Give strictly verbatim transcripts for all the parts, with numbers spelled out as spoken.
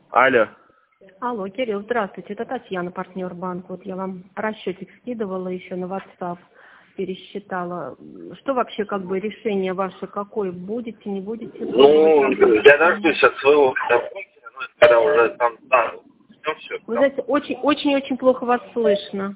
Алло. Алло, Кирилл, здравствуйте. Это Татьяна, партнер банка. Вот я вам расчетик скидывала еще на WhatsApp, пересчитала. Что вообще, как бы, решение ваше какое? Будете, не будете? Ну, я дождусь от своего когда уже там, да, ну, все. Вы знаете, очень-очень-очень плохо вас слышно.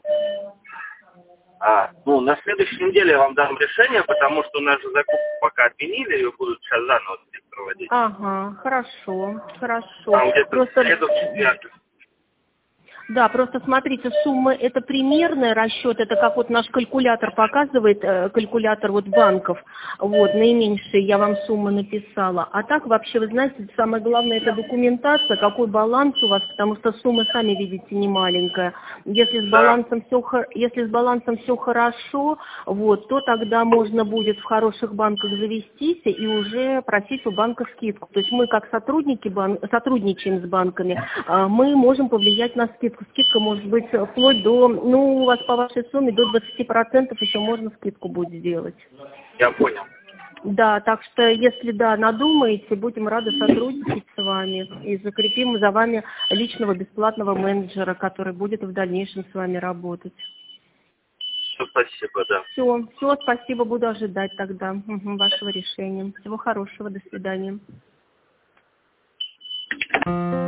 А, ну, на следующей неделе я вам дам решение, потому что наши закупки пока отменили, ее будут сейчас заново проводить. Ага, хорошо, хорошо. Там где-то Просто... в среду, в четверг. Да, просто смотрите, суммы это примерный расчет, это как вот наш калькулятор показывает, э, калькулятор вот банков, вот, наименьшие я вам суммы написала. А так вообще, вы знаете, самое главное это документация, какой баланс у вас, потому что сумма, сами видите, не маленькая. Если с балансом все, если с балансом все хорошо, вот, то тогда можно будет в хороших банках завестись и уже просить у банка скидку. То есть мы как сотрудники бан... сотрудничаем с банками, мы можем повлиять на скидку. Скидка может быть вплоть до, ну, у вас по вашей сумме до двадцати процентов еще можно скидку будет сделать. Я понял. Да, так что, если, да, надумаете, будем рады сотрудничать с вами и закрепим за вами личного бесплатного менеджера, который будет в дальнейшем с вами работать. Все, спасибо, да. Все, все, спасибо, буду ожидать тогда угу, вашего решения. Всего хорошего, до свидания.